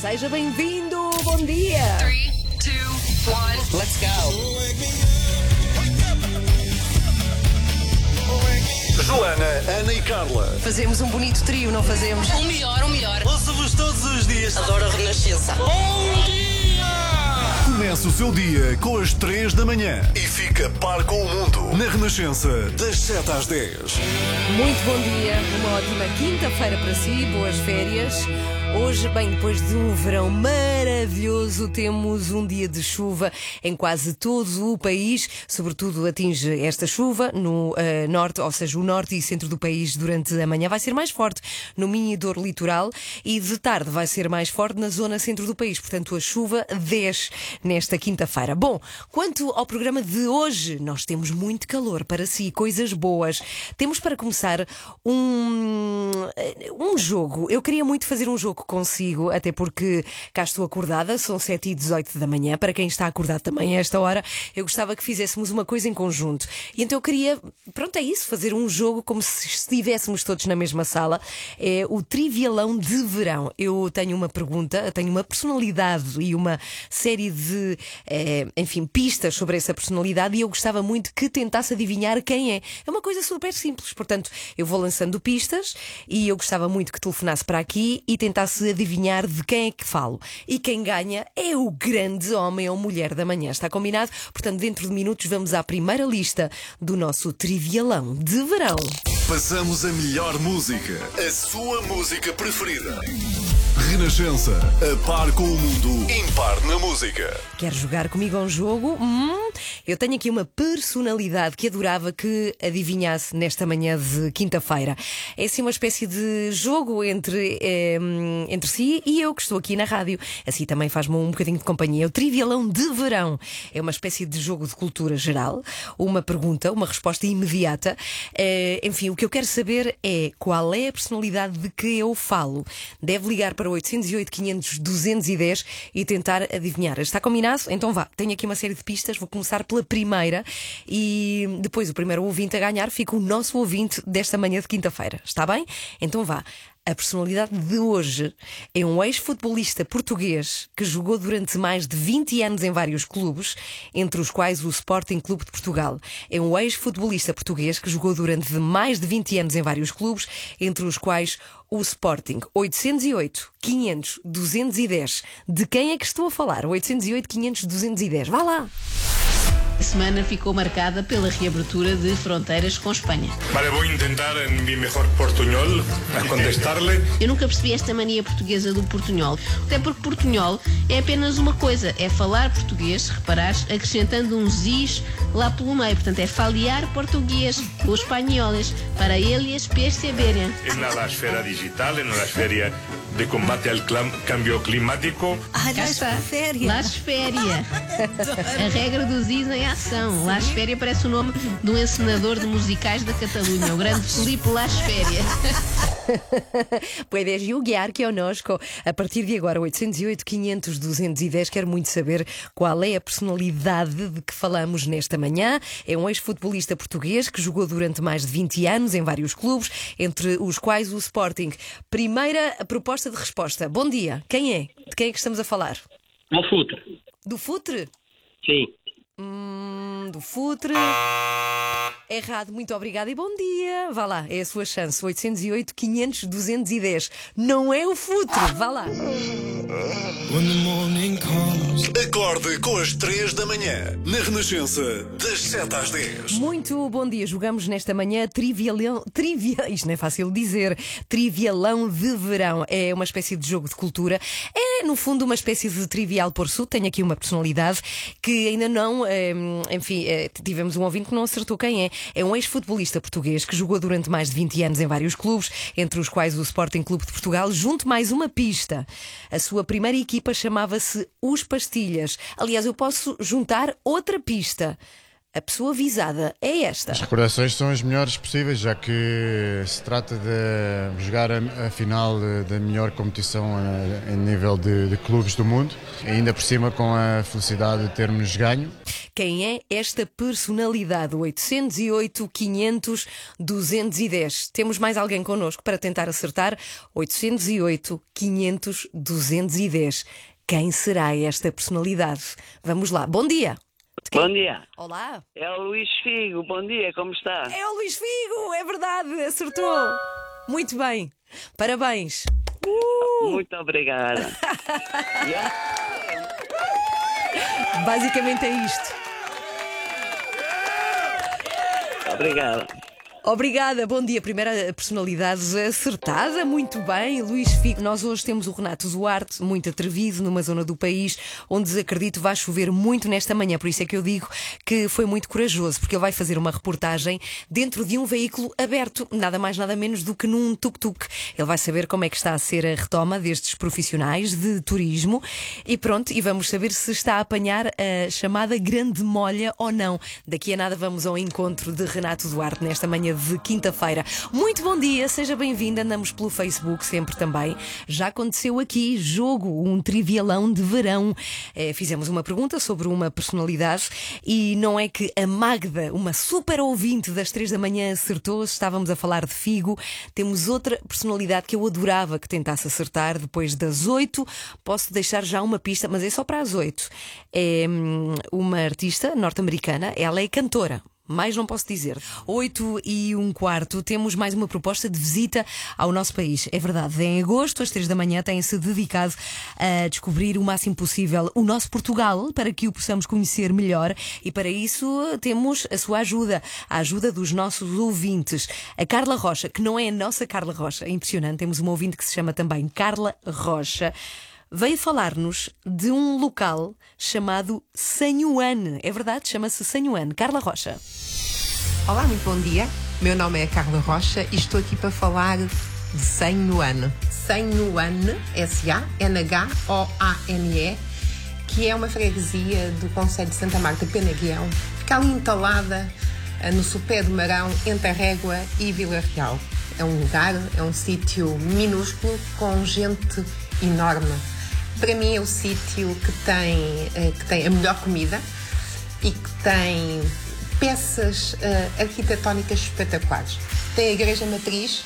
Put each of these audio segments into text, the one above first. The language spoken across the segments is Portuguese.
Seja bem-vindo, bom dia! 3, 2, 1, let's go! Joana, Ana e Carla. Fazemos um bonito trio, não fazemos? O melhor, o melhor. Ouço-vos todos os dias. Adoro a Renascença. Bom dia! Começa o seu dia com as 3 da manhã e fica par com o mundo na Renascença, das 7 às 10. Muito bom dia, uma ótima quinta-feira para si, boas férias. Hoje, bem, depois de um verão maravilhoso, temos um dia de chuva em quase todo o país. Sobretudo atinge esta chuva no norte, ou seja, o norte e centro do país durante a manhã. Vai ser mais forte no Minho e Douro Litoral e de tarde vai ser mais forte na zona centro do país. Portanto, a chuva desce nesta quinta-feira. Bom, quanto ao programa de hoje, nós temos muito calor para si, coisas boas. Temos para começar um jogo. Eu queria muito fazer um jogo consigo, até porque cá estou acordada, são 7h18 da manhã. Para quem está acordado também a esta hora, eu gostava que fizéssemos uma coisa em conjunto. E então eu queria, pronto, é isso, fazer um jogo como se estivéssemos todos na mesma sala. É o Trivialão de Verão. Eu tenho uma pergunta, tenho uma personalidade e uma série de, pistas sobre essa personalidade e eu gostava muito que tentasse adivinhar quem é. É uma coisa super simples, portanto, eu vou lançando pistas e eu gostava muito que telefonasse para aqui e tentasse adivinhar de quem é que falo. E quem ganha é o grande homem ou mulher da manhã. Está combinado? Portanto, dentro de minutos vamos à primeira lista do nosso Trivialão de Verão. Passamos a melhor música, a sua música preferida. Renascença, a par com o mundo, impar na música. Quer jogar comigo a um jogo? Eu tenho aqui uma personalidade que adorava que adivinhasse nesta manhã de quinta-feira. É assim uma espécie de jogo entre si e eu que estou aqui na rádio. Assim também faz-me um bocadinho de companhia. O Trivialão de Verão é uma espécie de jogo de cultura geral. Uma pergunta, uma resposta imediata. Enfim, o que eu quero saber é qual é a personalidade de que eu falo. Deve ligar para 808 500 210 e tentar adivinhar. Está combinado? Então vá, tenho aqui uma série de pistas. Vou começar pela primeira e depois o primeiro ouvinte a ganhar fica o nosso ouvinte desta manhã de quinta-feira. Está bem? Então vá. A personalidade de hoje é um ex-futebolista português que jogou durante mais de 20 anos em vários clubes, entre os quais o Sporting Clube de Portugal. É um ex-futebolista português que jogou durante mais de 20 anos em vários clubes, entre os quais o Sporting. 808 500 210. De quem é que estou a falar? 808 500 210. Vá lá! A semana ficou marcada pela reabertura de fronteiras com Espanha. Vale, vou tentar em mi mejor portuñol a contestar-lhe. Eu nunca percebi esta mania portuguesa do portunhol. Até porque portunhol é apenas uma coisa, é falar português, reparares, acrescentando uns is lá pelo meio. Portanto, é falear português, os espanhóis, para eles perceberem. Na esfera digital, na esfera de combate ao cambio climático. Cá está. Lasféria. A regra dos is em ação. Lasféria parece o nome de um encenador de musicais da Catalunha, o grande Filipe Lasféria. Puedes jogar connosco. A partir de agora, 808 500 210. Quero muito saber qual é a personalidade de que falamos nesta manhã. É um ex-futebolista português que jogou durante mais de 20 anos em vários clubes, entre os quais o Sporting. Primeira proposta de resposta. Bom dia. Quem é? De quem é que estamos a falar? Ao futre. Do futre? Sim. Do futre. Errado, muito obrigada e bom dia. Vá lá, é a sua chance. 808 500 210. Não é o futre, vá lá. Acorde com as 3 da manhã, na Renascença, das 7 às 10. Muito bom dia, jogamos nesta manhã isto não é fácil dizer, Trivialão de Verão. É uma espécie de jogo de cultura. É, no fundo, uma espécie de trivial por sul. Tenho aqui uma personalidade que ainda não, tivemos um ouvinte que não acertou quem é. É um ex-futebolista português que jogou durante mais de 20 anos em vários clubes, entre os quais o Sporting Clube de Portugal. Junto mais uma pista. A sua primeira equipa chamava-se Os Pastilhas. Aliás, eu posso juntar outra pista. A pessoa visada é esta. As recordações são as melhores possíveis, já que se trata de jogar a final da melhor competição em nível de clubes do mundo, ainda por cima com a felicidade de termos ganho. Quem é esta personalidade? 808 500 210. Temos mais alguém connosco para tentar acertar? 808 500 210. Quem será esta personalidade? Vamos lá. Bom dia. Bom dia. Olá. É o Luís Figo. Bom dia, como está? É o Luís Figo, é verdade, acertou. Muito bem. Parabéns. Muito obrigada. Basicamente é isto. Obrigada. Obrigada, bom dia. Primeira personalidade acertada, muito bem, Luís Figo. Nós hoje temos o Renato Duarte, muito atrevido, numa zona do país onde acredito vai chover muito nesta manhã. Por isso é que eu digo que foi muito corajoso, porque ele vai fazer uma reportagem dentro de um veículo aberto, nada mais nada menos do que num tuk-tuk. Ele vai saber como é que está a ser a retoma destes profissionais de turismo e pronto, e vamos saber se está a apanhar a chamada grande molha ou não. Daqui a nada vamos ao encontro de Renato Duarte nesta manhã de quinta-feira. Muito bom dia, seja bem-vindo. Andamos pelo Facebook sempre também. Já aconteceu aqui jogo, um trivialão de verão. Fizemos uma pergunta sobre uma personalidade e não é que a Magda, uma super ouvinte das 3 da manhã, acertou. Estávamos a falar de Figo. Temos outra personalidade que eu adorava que tentasse acertar depois das 8. Posso deixar já uma pista, mas é só para as 8. É uma artista norte-americana, ela é cantora. Mais não posso dizer. 8h15, temos mais uma proposta de visita ao nosso país. É verdade, em agosto, às 3 da manhã, tem-se dedicado a descobrir o máximo possível o nosso Portugal, para que o possamos conhecer melhor. E para isso temos a sua ajuda, a ajuda dos nossos ouvintes. A Carla Rocha, que não é a nossa Carla Rocha, é impressionante, temos uma ouvinte que se chama também Carla Rocha, veio falar-nos de um local chamado Sanhoane. É verdade, chama-se Sanhoane. Carla Rocha. Olá, muito bom dia. Meu nome é Carla Rocha e estou aqui para falar de Sanhoane. Sanhoane, S-A-N-H-O-A-N-E, que é uma freguesia do concelho de Santa Marta Penaguião. Fica ali entalada no sopé do Marão, entre a Régua e Vila Real. É um lugar, é um sítio minúsculo com gente enorme. Para mim é o sítio que tem a melhor comida e que tem peças arquitetónicas espetaculares. Tem a Igreja Matriz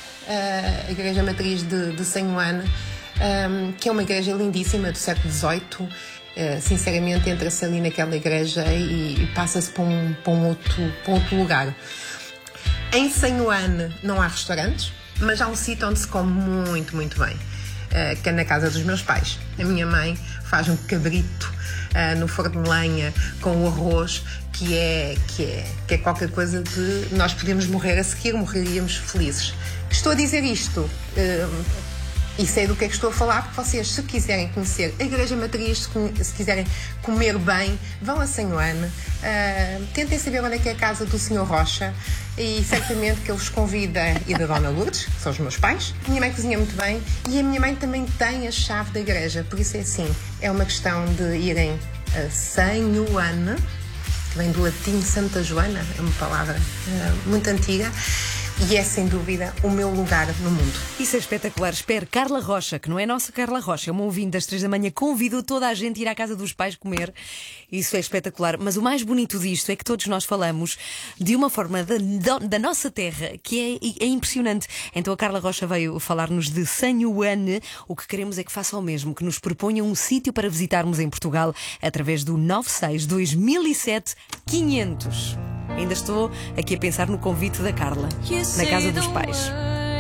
de Sanhoane, que é uma igreja lindíssima do século XVIII. Sinceramente, entra-se ali naquela igreja e passa-se para um outro lugar. Em Sanhoane não há restaurantes, mas há um sítio onde se come muito, muito bem. Que é na casa dos meus pais. A minha mãe faz um cabrito no forno de lenha com o arroz, que é qualquer coisa de nós podemos morrer a seguir, morreríamos felizes. Estou a dizer isto e sei do que é que estou a falar, porque vocês, se quiserem conhecer a Igreja Matriz, se quiserem comer bem, vão a Sanhoane, tentem saber onde é que é a casa do Sr. Rocha e certamente que ele vos convida, e da Dona Lourdes, que são os meus pais. A minha mãe cozinha muito bem e a minha mãe também tem a chave da igreja, por isso é assim, é uma questão de irem a Sanhoane, que vem do latim Santa Joana, é uma palavra muito antiga. E é, sem dúvida, o meu lugar no mundo. Isso é espetacular. Espero. Carla Rocha, que não é nossa Carla Rocha, é uma ouvinte das 3 da manhã, convidou toda a gente a ir à casa dos pais comer. Isso é espetacular. Mas o mais bonito disto é que todos nós falamos de uma forma da nossa terra que é impressionante. Então a Carla Rocha veio falar-nos de Sanhoane. O que queremos é que faça o mesmo, que nos proponha um sítio para visitarmos em Portugal através do 96 2007 500. Ainda estou aqui a pensar no convite da Carla, na casa dos pais.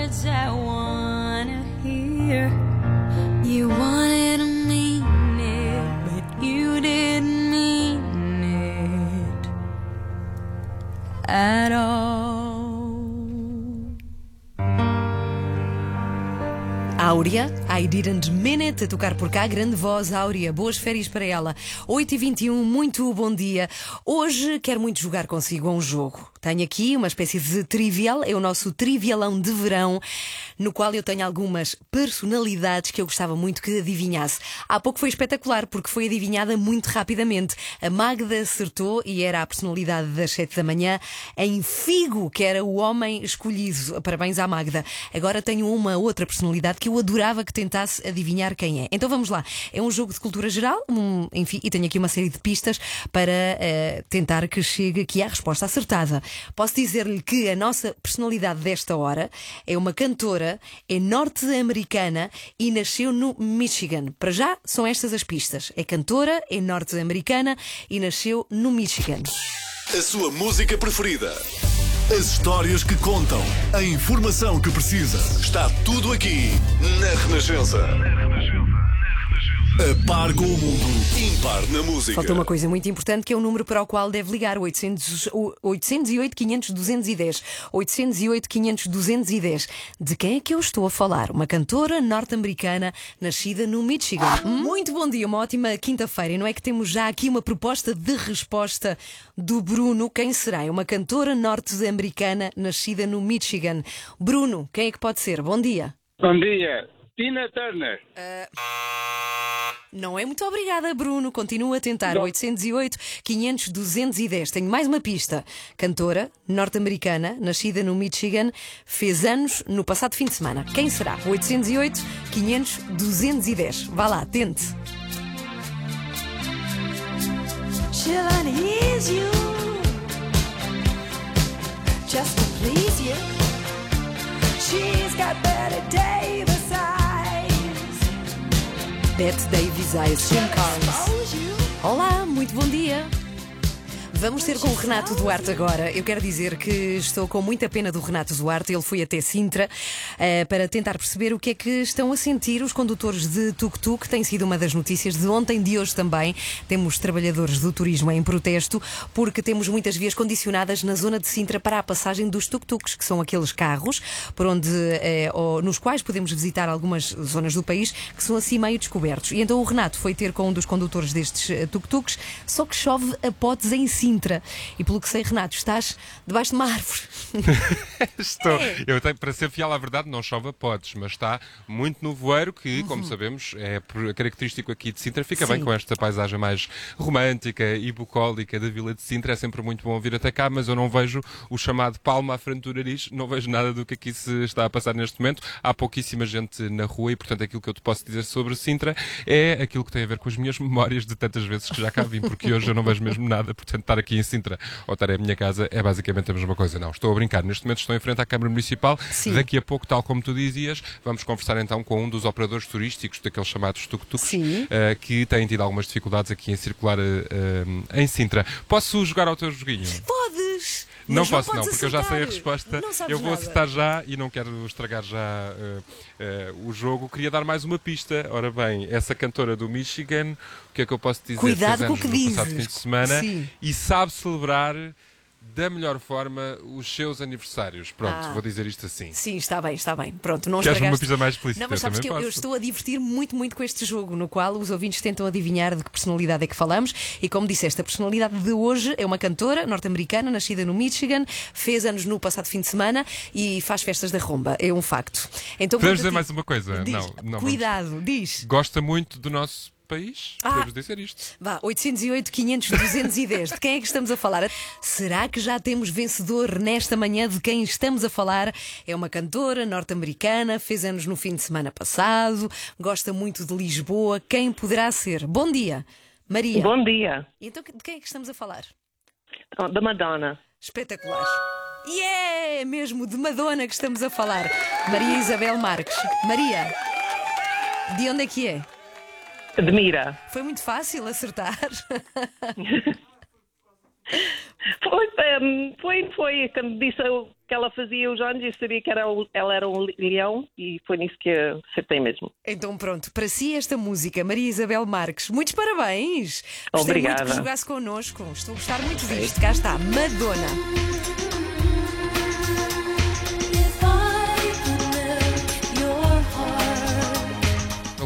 Áurea, I didn't mean it, a tocar por cá, grande voz, Áurea, boas férias para ela. 8h21, muito bom dia. Hoje quero muito jogar consigo a um jogo. Tenho aqui uma espécie de trivial, é o nosso trivialão de verão, no qual eu tenho algumas personalidades que eu gostava muito que adivinhasse. Há pouco foi espetacular, porque foi adivinhada muito rapidamente. A Magda acertou e era a personalidade das 7 da manhã em Figo, que era o homem escolhido. Parabéns à Magda. Agora tenho uma outra personalidade que eu adorava que tentasse adivinhar quem é. Então vamos lá. É um jogo de cultura geral, enfim, e tenho aqui uma série de pistas para tentar que chegue aqui à resposta acertada. Posso dizer-lhe que a nossa personalidade desta hora é uma cantora, é norte-americana e nasceu no Michigan. Para já, são estas as pistas. É cantora, é norte-americana e nasceu no Michigan. A sua música preferida. As histórias que contam. A informação que precisa. Está tudo aqui na Renascença. A par com o mundo, impar na música. Falta uma coisa muito importante, que é o número para o qual deve ligar: 808-500-210. 808-500-210. De quem é que eu estou a falar? Uma cantora norte-americana nascida no Michigan. Muito bom dia, uma ótima quinta-feira. E não é que temos já aqui uma proposta de resposta do Bruno? Quem será? É uma cantora norte-americana nascida no Michigan. Bruno, quem é que pode ser? Bom dia. Bom dia. Tina Turner. Não é muito obrigada, Bruno. Continua a tentar. 808-500-210. Tenho mais uma pista. Cantora norte-americana, nascida no Michigan, fez anos no passado fim de semana. Quem será? 808-500-210. Vá lá, tente. She'll unease you just to please you. She's got Betty Davis eyes. Bette Davis eyes. Jim Carnes. Olá, muito bom dia. Vamos ter com o Renato Duarte agora. Eu quero dizer que estou com muita pena do Renato Duarte. Ele foi até Sintra para tentar perceber o que é que estão a sentir os condutores de tuk-tuk. Tem sido uma das notícias de ontem, de hoje também. Temos trabalhadores do turismo em protesto porque temos muitas vias condicionadas na zona de Sintra para a passagem dos tuk-tuks, que são aqueles carros por onde, nos quais podemos visitar algumas zonas do país que são assim meio descobertos. E então o Renato foi ter com um dos condutores destes tuk-tuks, só que chove a potes em Sintra. E pelo que sei, Renato, estás debaixo de uma árvore. Estou. Eu tenho, para ser fiel à verdade, não chove a potes, mas está muito no voeiro, que, como sabemos, é característico aqui de Sintra. Fica bem com esta paisagem mais romântica e bucólica da Vila de Sintra. É sempre muito bom vir até cá, mas eu não vejo o chamado palmo à frente do nariz, não vejo nada do que aqui se está a passar neste momento. Há pouquíssima gente na rua e, portanto, aquilo que eu te posso dizer sobre Sintra é aquilo que tem a ver com as minhas memórias de tantas vezes que já cá vim, porque hoje eu não vejo mesmo nada. Portanto, estar aqui em Sintra ou estar em minha casa é basicamente a mesma coisa. Não, estou a brincar. Neste momento estou em frente à Câmara Municipal. Sim. Daqui a pouco, tal como tu dizias, vamos conversar então com um dos operadores turísticos, daqueles chamados tuk-tuks, que têm tido algumas dificuldades aqui em circular em Sintra. Posso jogar ao teu joguinho? Podes! Não posso, não, porque eu já sei a resposta. Eu vou acertar já e não quero estragar já o jogo. Queria dar mais uma pista. Ora bem, essa cantora do Michigan, o que é que eu posso dizer? Cuidado com o que dizes. Passado fim de semana. E sabe celebrar da melhor forma os seus aniversários. Pronto, vou dizer isto assim. Sim, está bem, está bem. Pronto, não queres estragaste. Uma pista mais explícita? Não, mas sabes que eu estou a divertir muito, muito com este jogo, no qual os ouvintes tentam adivinhar de que personalidade é que falamos. E como disseste, a personalidade de hoje é uma cantora norte-americana, nascida no Michigan, fez anos no passado fim de semana e faz festas da romba. É um facto. Então, podemos dizer mais uma coisa? Diz, não, cuidado, diz. Gosta muito do nosso país, podemos dizer isto. Vá, 808-500-210. De quem é que estamos a falar? Será que já temos vencedor nesta manhã? De quem estamos a falar? É uma cantora norte-americana, fez anos no fim de semana passado, gosta muito de Lisboa. Quem poderá ser? Bom dia, Maria. Bom dia. Então, de quem é que estamos a falar? Da Madonna. Espetacular. E é mesmo de Madonna que estamos a falar. Maria Isabel Marques. Maria, de onde é que é? De Mira. Foi muito fácil acertar. Foi. Quando disse que ela fazia os anos, eu sabia que ela era um leão e foi nisso que eu acertei mesmo. Então pronto, para si esta música, Maria Isabel Marques, muitos parabéns. Gostei Obrigada. muito que jogasse connosco. Estou a gostar muito disto. Cá está, Madonna.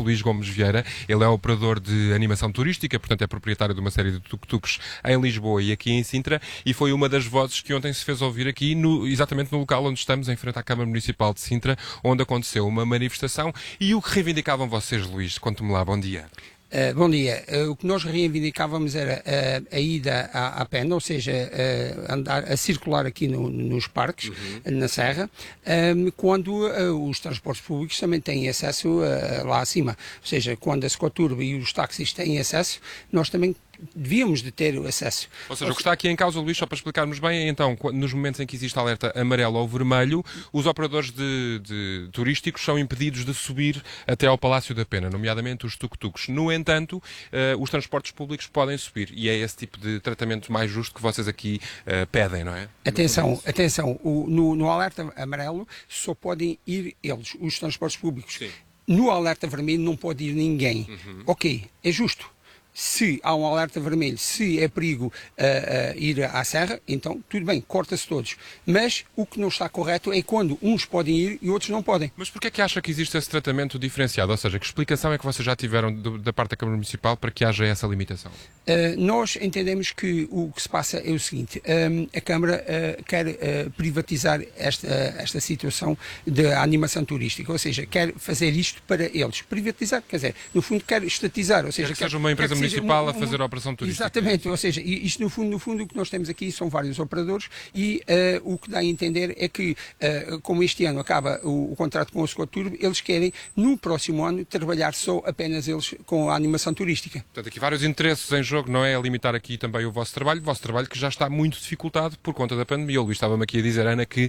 Luís Gomes Vieira. Ele é operador de animação turística, portanto é proprietário de uma série de tuk-tuks em Lisboa e aqui em Sintra, e foi uma das vozes que ontem se fez ouvir aqui, exatamente no local onde estamos, em frente à Câmara Municipal de Sintra, onde aconteceu uma manifestação. E o que reivindicavam vocês, Luís? Conte-me lá, bom dia. Bom dia. O que nós reivindicávamos era a ida à pena, ou seja, andar a circular aqui nos parques, na Serra, quando os transportes públicos também têm acesso lá acima. Ou seja, quando a Scoturbo e os táxis têm acesso, nós também devíamos de ter o acesso. Ou seja, o que está aqui em causa, Luís, só para explicarmos bem, é então, nos momentos em que existe alerta amarelo ou vermelho, os operadores de turísticos são impedidos de subir até ao Palácio da Pena, nomeadamente os tuk-tuks. No entanto, os transportes públicos podem subir, e é esse tipo de tratamento mais justo que vocês aqui pedem, não é? Atenção, no alerta amarelo só podem ir eles, os transportes públicos. Sim. No alerta vermelho não pode ir ninguém. Ok, é justo. Se há um alerta vermelho, se é perigo ir à serra, então tudo bem, corta-se todos. Mas o que não está correto é quando uns podem ir e outros não podem. Mas porquê é que acha que existe esse tratamento diferenciado? Ou seja, que explicação é que vocês já tiveram da parte da Câmara Municipal para que haja essa limitação? Nós entendemos que o que se passa é o seguinte: a Câmara quer privatizar esta situação da animação turística, ou seja, quer fazer isto para eles. Privatizar, quer dizer, no fundo quer estatizar, ou seja, quer que seja uma empresa municipal a fazer a operação turística. Exatamente, ou seja, isto no fundo o que nós temos aqui são vários operadores e o que dá a entender é que, como este ano acaba o contrato com a Scoturbo, eles querem no próximo ano trabalhar só apenas eles com a animação turística. Portanto, aqui vários interesses em jogo, não é? A limitar aqui também o vosso trabalho que já está muito dificultado por conta da pandemia. O Luís estava-me aqui a dizer, Ana, que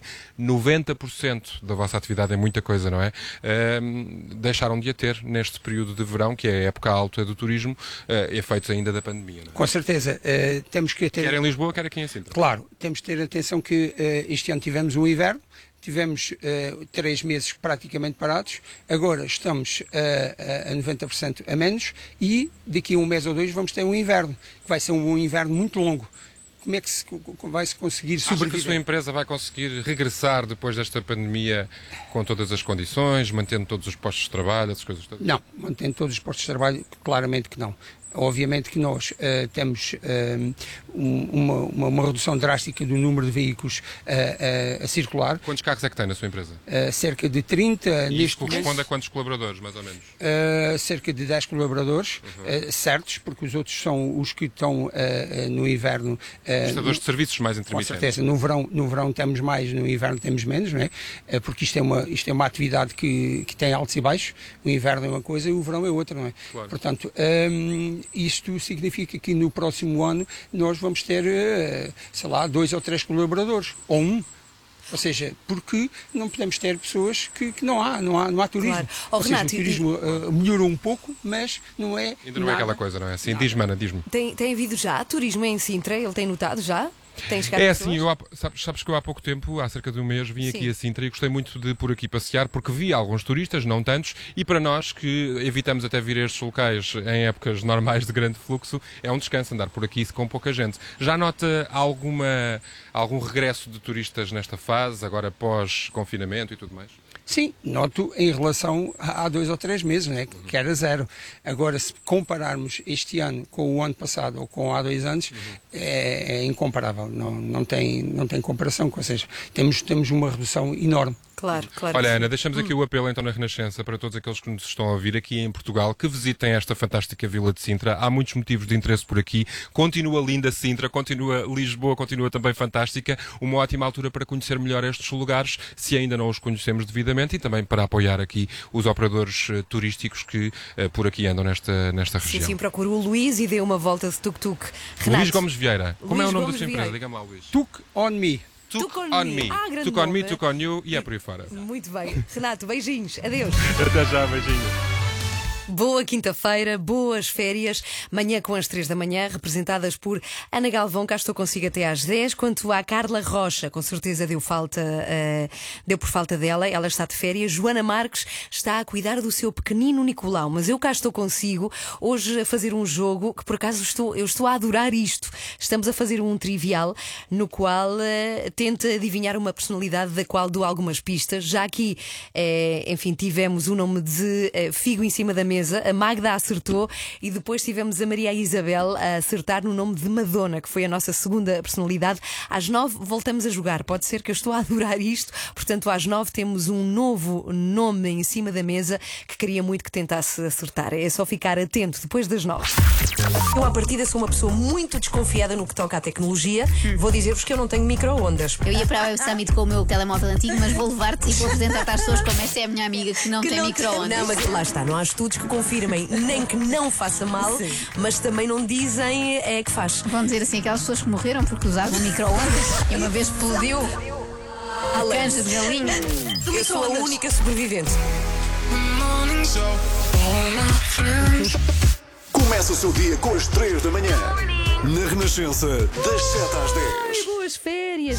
90% da vossa atividade é muita coisa, não é? Deixaram de a ter neste período de verão, que é a época alta do turismo, efeitos ainda da pandemia, não é? Com certeza. Temos que ter... Quer em Lisboa, quer aqui em Sintra. Claro, temos que ter atenção que este ano tivemos um inverno, tivemos 3 meses praticamente parados, agora estamos a 90% a menos e daqui a um mês ou dois vamos ter um inverno, que vai ser um inverno muito longo. Como é que vai-se conseguir sobreviver? Acha que a sua empresa vai conseguir regressar depois desta pandemia com todas as condições, mantendo todos os postos de trabalho, essas coisas todas? Não, mantendo todos os postos de trabalho, claramente que não. Obviamente que nós temos uma redução drástica do número de veículos a circular. Quantos carros é que tem na sua empresa? Cerca de 30. E isto corresponde a quantos colaboradores, mais ou menos? Cerca de 10 colaboradores, certos, porque os outros são os que estão no inverno. Prestadores de serviços mais intermitentes. Com certeza. No verão temos mais, no inverno temos menos, não é? Porque isto é uma atividade que tem altos e baixos. O inverno é uma coisa e o verão é outra, não é? Claro. Portanto, isto significa que no próximo ano nós vamos ter, sei lá, 2 ou 3 colaboradores, ou 1. Ou seja, porque não podemos ter pessoas que não há turismo. Claro. Ou seja, Renato, o turismo melhorou um pouco, mas não é ainda não é aquela coisa, não é? Assim, diz-me, Ana, diz-me. Tem havido já turismo em Sintra? Ele tem notado já? É assim, sabes que eu há pouco tempo, há cerca de um mês, vim aqui a Sintra e gostei muito de por aqui passear, porque vi alguns turistas, não tantos, e para nós que evitamos até vir a estes locais em épocas normais de grande fluxo, é um descanso andar por aqui com pouca gente. Já nota algum regresso de turistas nesta fase, agora pós-confinamento e tudo mais? Sim, noto em relação a 2 ou 3 meses, né, que era 0. Agora, se compararmos este ano com o ano passado ou com há 2 anos, é incomparável, não tem comparação, ou seja, temos uma redução enorme. Claro. Olha, Ana, deixamos aqui o apelo então na Renascença para todos aqueles que nos estão a ouvir aqui em Portugal, que visitem esta fantástica vila de Sintra. Há muitos motivos de interesse por aqui. Continua linda Sintra, continua Lisboa, continua também fantástica. Uma ótima altura para conhecer melhor estes lugares, se ainda não os conhecemos devidamente, e também para apoiar aqui os operadores turísticos que por aqui andam nesta região. Sim, procura o Luís e dê uma volta de tuk-tuk. Renato. Luís Gomes Vieira. Como é o nome da sua empresa? Diga-me lá, Luís. Tuk on Me. Took on me. Took on me, took on you e é por aí fora. Muito bem. Renato, beijinhos. Adeus. Até já, beijinhos. Boa quinta-feira, boas férias. Manhã com as 3 da manhã, representadas por Ana Galvão. Cá estou consigo até às 10. Quanto à Carla Rocha, com certeza deu por falta dela. Ela está de férias. Joana Marques está a cuidar do seu pequenino Nicolau. Mas eu cá estou consigo hoje a fazer um jogo que por acaso eu estou a adorar isto. Estamos a fazer um trivial no qual tenta adivinhar uma personalidade da qual dou algumas pistas. Já aqui, enfim, tivemos o nome de Figo em cima da mesa. mesa. A Magda acertou e depois tivemos a Maria Isabel a acertar no nome de Madonna, que foi a nossa segunda personalidade. Às 9 voltamos a jogar. Pode ser que eu estou a adorar isto. Portanto, às 9 temos um novo nome em cima da mesa que queria muito que tentasse acertar. É só ficar atento depois das 9. Eu, à partida, sou uma pessoa muito desconfiada no que toca à tecnologia. Vou dizer-vos que eu não tenho micro-ondas. Eu ia para a Web Summit com o meu telemóvel antigo, mas vou levar-te e vou apresentar-te às pessoas como essa é a minha amiga que não tem micro-ondas. Não, mas lá está, não há estudos que confirmem nem que não faça mal, mas também não dizem que faz. Vão dizer assim, aquelas pessoas que morreram porque usavam micro-ondas e uma vez explodiu a canja de galinha. Eu sou a única sobrevivente. Começa o seu dia com as 3 da manhã. Na Renascença, das 7 às 10. Ai, boas férias!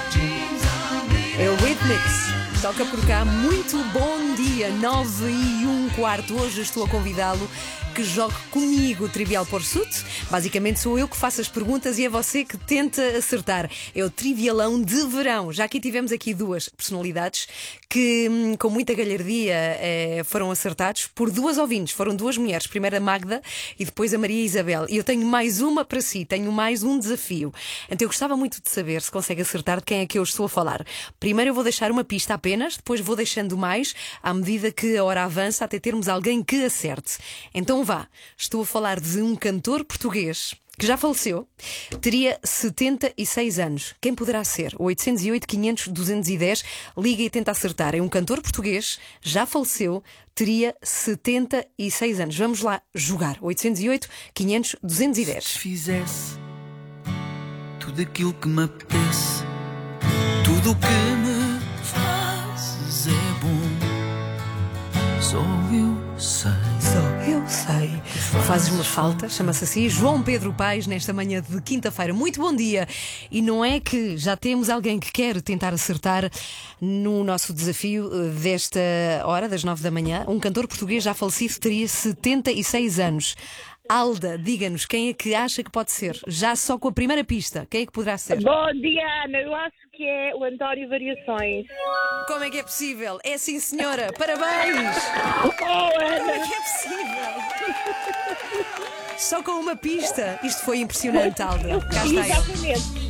É o Rhythmics. Toca por cá. Muito bom dia. 9:15. Hoje estou a convidá-lo que jogue comigo o Trivial Pursuit. Basicamente sou eu que faço as perguntas e é você que tenta acertar. É o Trivialão de verão. Já aqui tivemos aqui duas personalidades que com muita galhardia foram acertados por duas ouvintes. Foram duas mulheres. Primeiro a Magda e depois a Maria Isabel. E eu tenho mais uma para si. Tenho mais um desafio. Então eu gostava muito de saber se consegue acertar de quem é que eu estou a falar. Primeiro eu vou deixar uma pista apenas. Depois vou deixando mais à medida que a hora avança até termos alguém que acerte. Então vá, estou a falar de um cantor português que já faleceu, teria 76 anos. Quem poderá ser? 808 500 210, liga e tenta acertar. É um cantor português, já faleceu, teria 76 anos. Vamos lá jogar. 808 500 210. Se fizesse tudo aquilo que me apetece, tudo o que me fazes é bom, só eu sei. Eu sei. Fazes-me falta, chama-se assim João Pedro Paes, nesta manhã de quinta-feira. Muito bom dia. E não é que já temos alguém que quer tentar acertar no nosso desafio desta hora, das 9 da manhã. Um cantor português já falecido, teria 76 anos. Alda, diga-nos quem é que acha que pode ser? Já só com a primeira pista, quem é que poderá ser? Bom dia, Ana. Eu acho que é o António Variações. Como é que é possível? É sim, senhora. Parabéns! Oh, Ana! Como é que é possível? Só com uma pista. Isto foi impressionante, Alda. Cá está ele. Exatamente.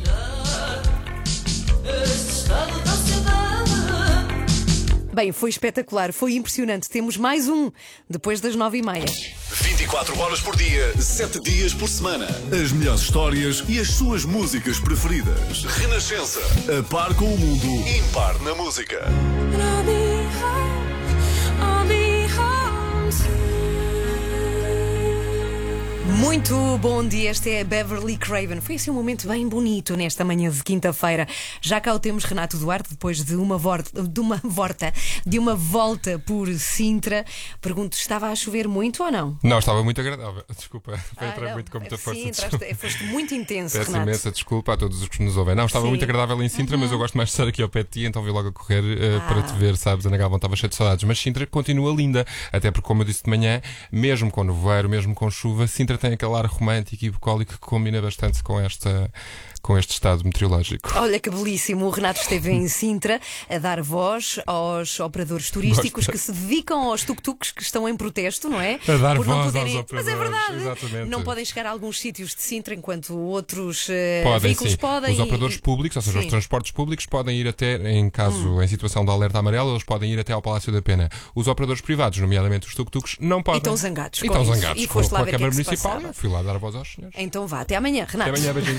Bem, foi espetacular, foi impressionante. Temos mais um, depois das 9:30. 24 horas por dia, 7 dias por semana. As melhores histórias e as suas músicas preferidas. Renascença, a par com o mundo, impar na música. Muito bom dia, esta é a Beverly Craven. Foi assim um momento bem bonito nesta manhã de quinta-feira. Já cá o temos Renato Duarte, depois de uma volta por Sintra. Pergunto, estava a chover muito ou não? Não, estava muito agradável. Desculpa, foi entrar muito com muita força. Sim, foste muito intenso, Peço Renato. imensa desculpa a todos os que nos ouvem. Não, estava muito agradável em Sintra, mas eu gosto mais de estar aqui ao pé de ti, então vim logo a correr para te ver, sabes? Ana Galvão estava cheia de saudades. Mas Sintra continua linda, até porque, como eu disse de manhã, mesmo com nevoeiro, mesmo com chuva, Sintra tem aquele ar romântico e bucólico que combina bastante com este estado meteorológico. Olha que belíssimo, o Renato esteve em Sintra a dar voz aos operadores turísticos que se dedicam aos tuk-tuks que estão em protesto, não é? A dar por não voz poderem... aos operadores. Mas é verdade, exatamente. Não podem chegar a alguns sítios de Sintra enquanto outros podem, veículos sim. podem. Os operadores públicos, ou seja, os transportes públicos, podem ir até, em situação de alerta amarelo, eles podem ir até ao Palácio da Pena. Os operadores privados, nomeadamente os tuk-tuks, não podem. E estão zangados. E estão zangados. E foste lá ver a Câmara que é que Municipal, eu fui lá dar a voz aos senhores. Então vá, até amanhã, Renato. Até amanhã, beijinho.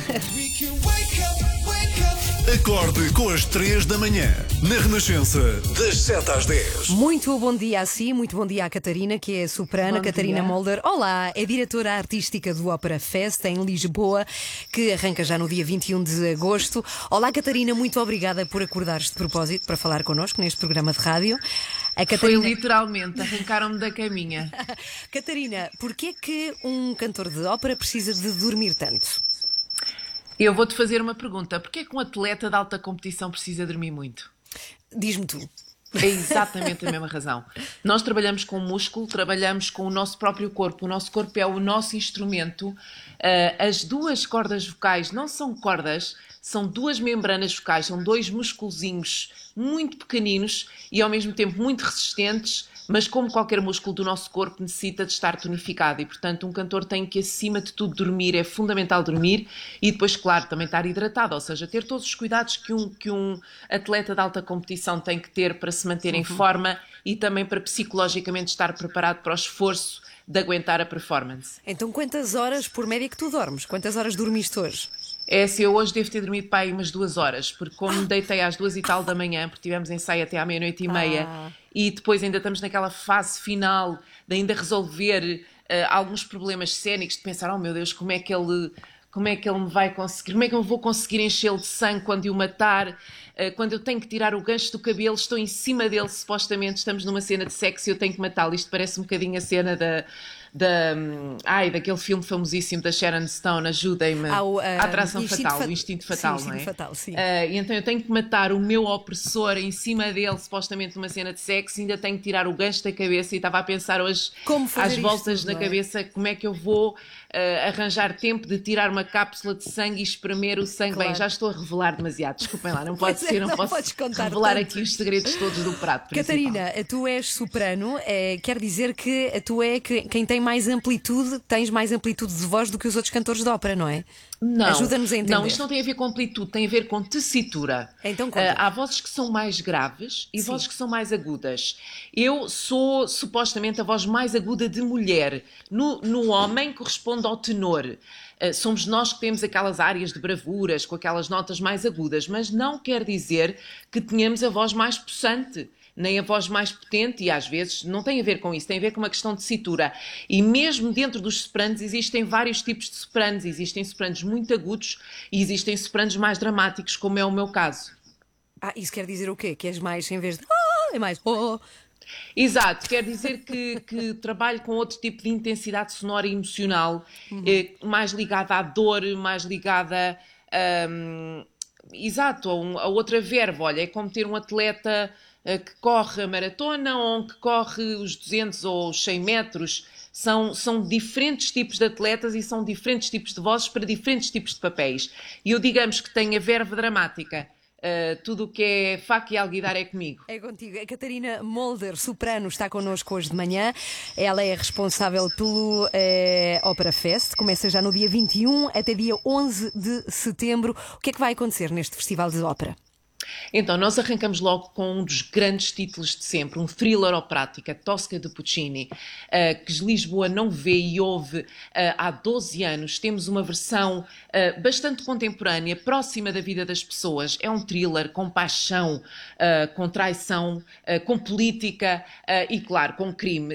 Acorde com as 3 da manhã. Na Renascença, das 7 às 10. Muito bom dia a si, muito bom dia à Catarina, que é a soprana, Catarina Molder. Olá, é diretora artística do Ópera Fest em Lisboa, que arranca já no dia 21 de agosto. Olá, Catarina, muito obrigada por acordares de propósito para falar connosco neste programa de rádio. A Catarina... Foi literalmente, arrancaram-me da caminha. Catarina, porquê é que um cantor de ópera precisa de dormir tanto? Eu vou-te fazer uma pergunta. Porquê é que um atleta de alta competição precisa dormir muito? Diz-me tu. É exatamente a mesma razão. Nós trabalhamos com músculo, trabalhamos com o nosso próprio corpo. O nosso corpo é o nosso instrumento. As duas cordas vocais não são cordas, são duas membranas vocais, são dois musculozinhos muito pequeninos e ao mesmo tempo muito resistentes, mas como qualquer músculo do nosso corpo necessita de estar tonificado e, portanto, um cantor tem que, acima de tudo, dormir, é fundamental dormir e depois, claro, também estar hidratado, ou seja, ter todos os cuidados que um atleta de alta competição tem que ter para se manter em forma e também para psicologicamente estar preparado para o esforço de aguentar a performance. Então, quantas horas por média que tu dormes? Quantas horas dormiste hoje? É assim, eu hoje devo ter dormido para aí umas 2 horas, porque como me deitei às 2 e tal da manhã, porque tivemos ensaio até à 00:30, e depois ainda estamos naquela fase final de ainda resolver alguns problemas cénicos, de pensar, oh meu Deus, como é que ele me vai conseguir, como é que eu vou conseguir enchê-lo de sangue quando o matar, quando eu tenho que tirar o gancho do cabelo, estou em cima dele, supostamente estamos numa cena de sexo e eu tenho que matá-lo. Isto parece um bocadinho a cena daquele filme famosíssimo da Sharon Stone, ajudem-me, a Atração Fatal, o Instinto Fatal, sim, não é? Instinto Fatal, sim. E então eu tenho que matar o meu opressor em cima dele, supostamente numa cena de sexo, e ainda tenho que tirar o gancho da cabeça, e estava a pensar hoje, às voltas na cabeça, como é que eu vou arranjar tempo de tirar uma cápsula de sangue e espremer o sangue. Claro. Bem, já estou a revelar demasiado, desculpem lá, não pode ser, não posso tanto. revelar aqui os segredos todos do prato principal. Catarina, tu és soprano, quer dizer que tu é quem tem mais amplitude, tens mais amplitude de voz do que os outros cantores de ópera, não é? Não, ajuda-nos a entender. Não, isto não tem a ver com amplitude, tem a ver com tessitura. Então, há vozes que são mais graves e vozes que são mais agudas. Eu sou supostamente a voz mais aguda de mulher. No homem corresponde ao tenor. Somos nós que temos aquelas áreas de bravuras, com aquelas notas mais agudas, mas não quer dizer que tenhamos a voz mais possante, nem a voz mais potente, e às vezes não tem a ver com isso, tem a ver com uma questão de tessitura. E mesmo dentro dos sopranos existem vários tipos de sopranos. Existem sopranos muito agudos e existem sopranos mais dramáticos, como é o meu caso. Isso quer dizer o quê? Que és mais, em vez de é mais Exato, quer dizer que trabalho com outro tipo de intensidade sonora e emocional, mais ligada à dor, mais ligada a outra verve. Olha, é como ter um atleta que corre a maratona ou um que corre os 200 ou os 100 metros. São diferentes tipos de atletas e são diferentes tipos de vozes para diferentes tipos de papéis. E eu, digamos que tenho a verve dramática. Tudo o que é faca e alguidar é comigo. É contigo. A Catarina Molder, soprano, está connosco hoje de manhã. Ela é responsável pelo Opera Fest. Começa já no dia 21 até dia 11 de setembro. O que é que vai acontecer neste festival de ópera? Então, nós arrancamos logo com um dos grandes títulos de sempre, um thriller operático, a Tosca de Puccini, que Lisboa não vê e ouve há 12 anos. Temos uma versão bastante contemporânea, próxima da vida das pessoas. É um thriller com paixão, com traição, com política e, claro, com crime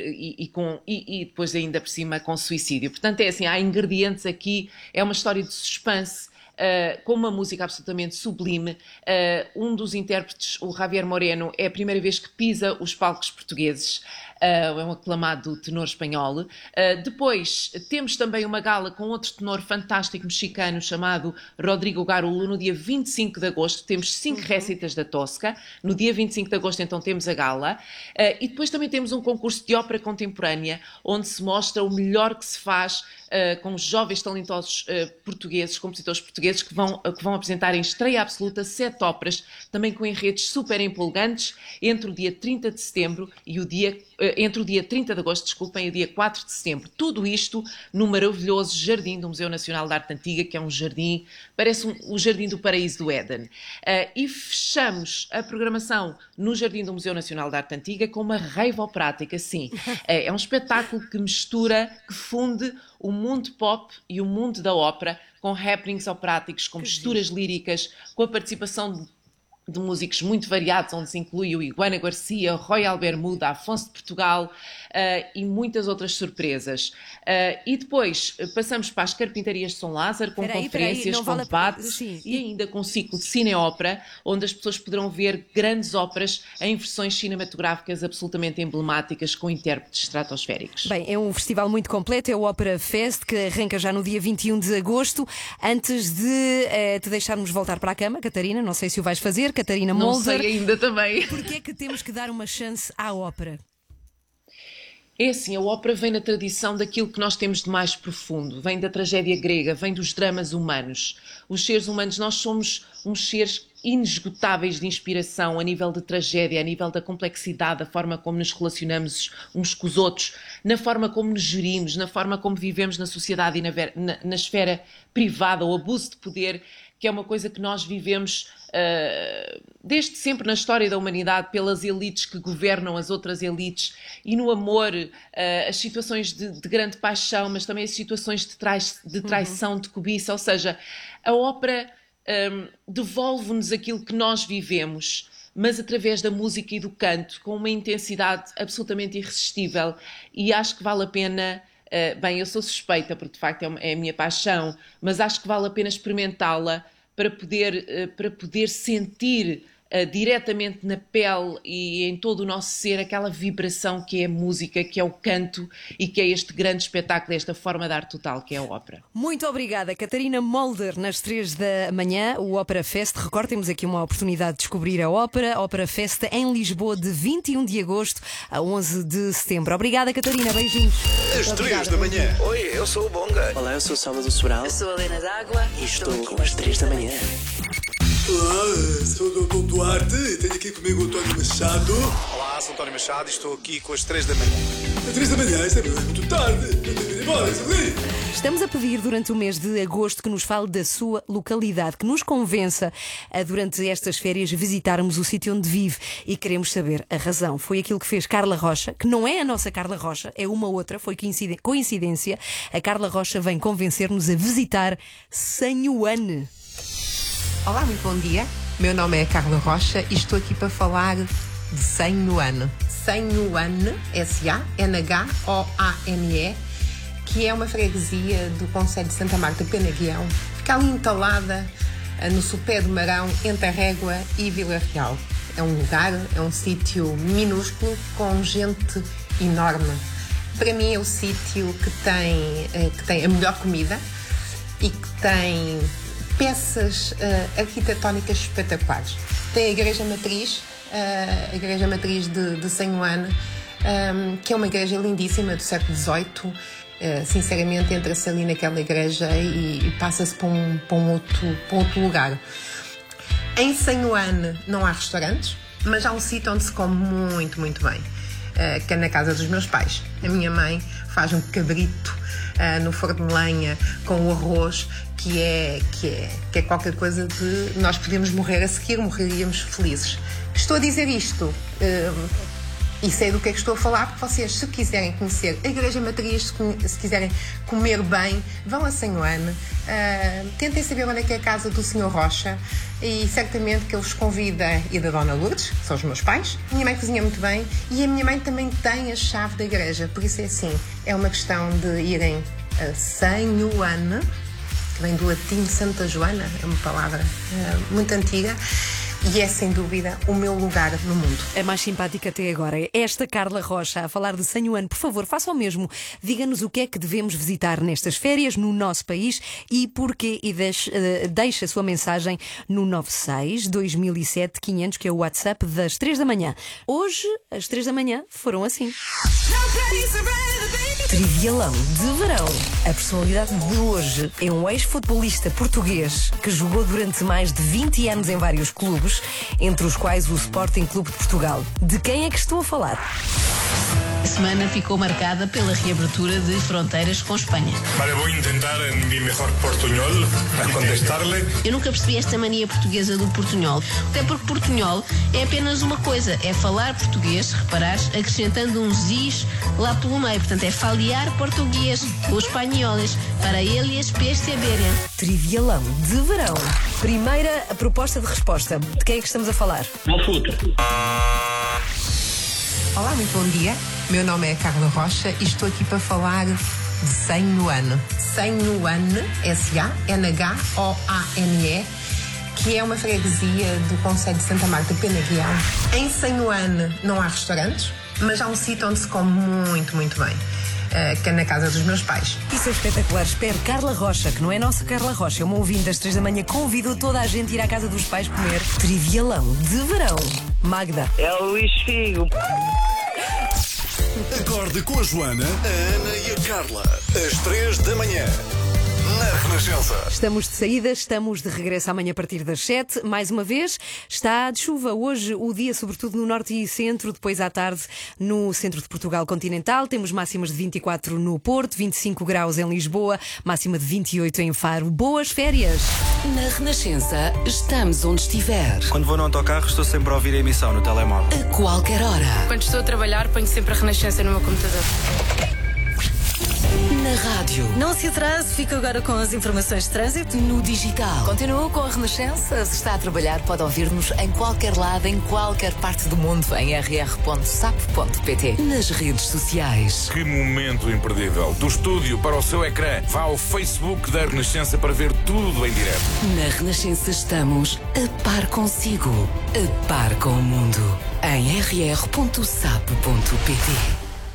e depois ainda por cima com suicídio. Portanto, é assim, há ingredientes aqui, é uma história de suspense, com uma música absolutamente sublime. Um dos intérpretes, o Javier Moreno, é a primeira vez que pisa os palcos portugueses. É um aclamado tenor espanhol. Depois temos também uma gala com outro tenor fantástico mexicano chamado Rodrigo Garulo no dia 25 de agosto. Temos 5 récitas da Tosca. No dia 25 de agosto então temos a gala. E depois também temos um concurso de ópera contemporânea onde se mostra o melhor que se faz com os jovens talentosos portugueses, compositores portugueses que vão apresentar em estreia absoluta 7 óperas, também com enredos super empolgantes, entre o dia 30 de setembro e entre o dia 30 de agosto, desculpem, e o dia 4 de setembro. Tudo isto no maravilhoso jardim do Museu Nacional de Arte Antiga, que é um jardim, parece o jardim do paraíso do Éden. E fechamos a programação no jardim do Museu Nacional de Arte Antiga com uma rave operática, sim. É um espetáculo que mistura, que funde o mundo pop e o mundo da ópera, com happenings operáticos, com misturas líricas, com a participação de músicos muito variados, onde se inclui o Iguana Garcia, o Royal Bermuda, Afonso de Portugal e muitas outras surpresas. E depois passamos para as Carpintarias de São Lázaro, com conferências, com debates e ainda com um ciclo de cine-ópera, onde as pessoas poderão ver grandes óperas em versões cinematográficas absolutamente emblemáticas, com intérpretes estratosféricos. Bem, é um festival muito completo, é o Opera Fest, que arranca já no dia 21 de agosto. Antes de te deixarmos voltar para a cama, Catarina, não sei se o vais fazer, Catarina Molder. Não sei ainda também. Porquê é que temos que dar uma chance à ópera? É assim, a ópera vem na tradição daquilo que nós temos de mais profundo, vem da tragédia grega, vem dos dramas humanos. Os seres humanos, nós somos uns seres inesgotáveis de inspiração a nível de tragédia, a nível da complexidade, da forma como nos relacionamos uns com os outros, na forma como nos gerimos, na forma como vivemos na sociedade e na esfera privada, o abuso de poder, que é uma coisa que nós vivemos desde sempre na história da humanidade, pelas elites que governam as outras elites, e no amor, as situações de grande paixão, mas também as situações de traição, de cobiça. Ou seja, a ópera devolve-nos aquilo que nós vivemos, mas através da música e do canto, com uma intensidade absolutamente irresistível, e acho que vale a pena. Bem, eu sou suspeita, porque de facto é a minha paixão, mas acho que vale a pena experimentá-la para poder sentir diretamente na pele e em todo o nosso ser aquela vibração que é a música, que é o canto e que é este grande espetáculo, esta forma de arte total que é a ópera. Muito obrigada, Catarina Molder, nas 3 da manhã, o Ópera Fest. Recordo, temos aqui uma oportunidade de descobrir a Ópera Fest em Lisboa, de 21 de agosto a 11 de setembro. Obrigada, Catarina, beijinhos. Às 3 da manhã. Oi, eu sou o Bonga. Olá, eu sou o Salvador Sobral. Eu sou a Helena d'Água. E estou com as 3 da manhã. Olá, sou o Dr. Duarte e tenho aqui comigo o António Machado. Olá, sou António Machado e estou aqui com as 3 da manhã. Às 3 da manhã? Isso é muito tarde. Eu tenho que ir embora, Estamos a pedir durante o mês de agosto que nos fale da sua localidade, que nos convença a, durante estas férias, visitarmos o sítio onde vive, e queremos saber a razão. Foi aquilo que fez Carla Rocha, que não é a nossa Carla Rocha, é uma outra, foi coincidência. A Carla Rocha vem convencer-nos a visitar Sanhoane. Olá, muito bom dia. Meu nome é Carla Rocha e estou aqui para falar de Sanhoane. Sanhoane, S-A-N-H-O-A-N-E, que é uma freguesia do concelho de Santa Marta Penaguião. Fica ali entalada no sopé do Marão, entre a Régua e Vila Real. É um lugar, é um sítio minúsculo com gente enorme. Para mim é o sítio que tem a melhor comida e que tem peças arquitetónicas espetaculares. Tem a Igreja Matriz, de Sanhoane, que é uma igreja lindíssima do século XVIII. Sinceramente, entra-se ali naquela igreja e passa-se para um outro lugar. Em Sanhoane não há restaurantes, mas há um sítio onde se come muito, muito bem, que é na casa dos meus pais. A minha mãe faz um cabrito no forno de lenha com o arroz, que é qualquer coisa de nós podemos morrer a seguir, morreríamos felizes. Estou a dizer isto e sei do que é que estou a falar, porque vocês, se quiserem conhecer a Igreja Matriz, se quiserem comer bem, vão a Sanhoane, tentem saber onde é que é a casa do Sr. Rocha, e certamente que ele vos convida, e da Dona Lourdes, que são os meus pais. A minha mãe cozinha muito bem e a minha mãe também tem a chave da igreja, por isso é assim, é uma questão de irem a Sanhoane, que vem do latim Santa Joana, é uma palavra muito antiga, e é sem dúvida o meu lugar no mundo. A mais simpática até agora é esta Carla Rocha a falar de Sanhoane. Por favor, faça o mesmo. Diga-nos o que é que devemos visitar nestas férias no nosso país e porquê, e deixe a sua mensagem no 96-2007-500, que é o WhatsApp das 3 da manhã. Hoje, as 3 da manhã foram assim. Trivialão de verão. A personalidade de hoje é um ex-futebolista português que jogou durante mais de 20 anos em vários clubes, entre os quais o Sporting Clube de Portugal. De quem é que estou a falar? A semana ficou marcada pela reabertura de fronteiras com Espanha. Vale, vou tentar em mi melhor portunhol a contestar-lhe. Eu nunca percebi esta mania portuguesa do portunhol. Até porque portunhol é apenas uma coisa, é falar português, reparares, acrescentando uns is lá pelo meio. Portanto, é faliar português, os espanhóis, para eles perceberem. Trivialão de verão. Primeira proposta de resposta. De quem é que estamos a falar? Malfuta. Olá, muito bom dia. Meu nome é Carla Rocha e estou aqui para falar de Sanhoane. Sanhoane, S-A-N-H-O-A-N-E, que é uma freguesia do concelho de Santa Marta Penaguião. Em Sanhoane não há restaurantes, mas há um sítio onde se come muito, muito bem, que é na casa dos meus pais. Isso é espetacular. Espero Carla Rocha, que não é nossa Carla Rocha, é uma ouvinte das 3 da manhã, convidou toda a gente a ir à casa dos pais comer trivialão de verão. Magda. É o Luís Figo. Acorde com a Joana, a Ana e a Carla. Às 3 da manhã. Na Renascença. Renascença. Estamos de saída, estamos de regresso amanhã a partir das 7. Mais uma vez, está de chuva. Hoje o dia, sobretudo no norte e centro, depois à tarde no centro de Portugal continental. Temos máximas de 24 no Porto, 25 graus em Lisboa, máxima de 28 em Faro. Boas férias! Na Renascença, estamos onde estiver. Quando vou no autocarro, estou sempre a ouvir a emissão no telemóvel. A qualquer hora. Quando estou a trabalhar, ponho sempre a Renascença no meu computador. Na rádio. Não se atrase, fica agora com as informações de trânsito. No digital. Continua com a Renascença. Se está a trabalhar, pode ouvir-nos em qualquer lado, em qualquer parte do mundo, em rr.sap.pt. Nas redes sociais. Que momento imperdível. Do estúdio para o seu ecrã. Vá ao Facebook da Renascença para ver tudo em direto. Na Renascença estamos a par consigo, a par com o mundo. Em rr.sap.pt.